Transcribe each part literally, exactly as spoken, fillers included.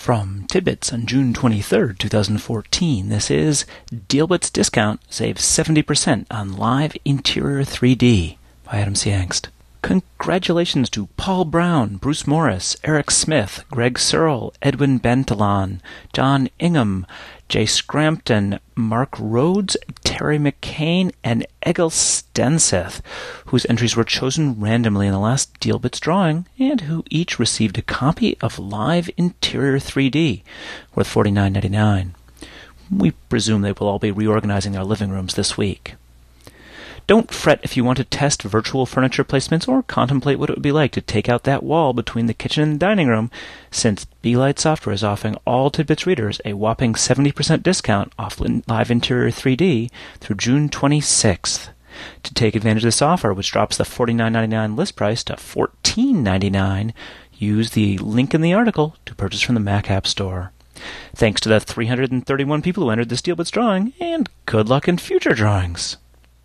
From Tidbits on June twenty-third, twenty fourteen, this is Dealbits Discount saves seventy percent on Live Interior three D by Adam C. Angst. Congratulations to Paul Brown, Bruce Morris, Eric Smith, Greg Searle, Edwin Bentalon, John Ingham, Jay Scrampton, Mark Rhodes, Terry McCain, and Egil Stenseth, whose entries were chosen randomly in the last Dealbits drawing, and who each received a copy of Live Interior three D, worth forty-nine ninety-nine. We presume they will all be reorganizing their living rooms this week. Don't fret if you want to test virtual furniture placements or contemplate what it would be like to take out that wall between the kitchen and dining room, since Beelight Software is offering all Tidbits readers a whopping seventy percent discount off Live Interior three D through June twenty-sixth. To take advantage of this offer, which drops the forty-nine ninety-nine list price to fourteen ninety-nine, use the link in the article to purchase from the Mac App Store. Thanks to the three hundred thirty-one people who entered this Dealbits drawing, and good luck in future drawings.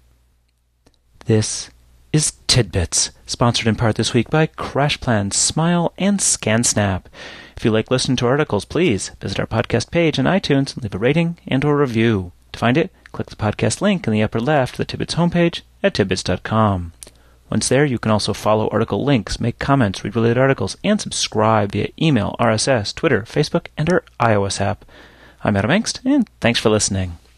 This is Tidbits, sponsored in part this week by CrashPlan, Smile, and ScanSnap. If you like listening to articles, please visit our podcast page on iTunes and leave a rating and or review. To find it, click the podcast link in the upper left of the Tidbits homepage at tidbits dot com. Once there, you can also follow article links, make comments, read related articles, and subscribe via email, R S S, Twitter, Facebook, and our iOS app. I'm Adam Angst, and thanks for listening.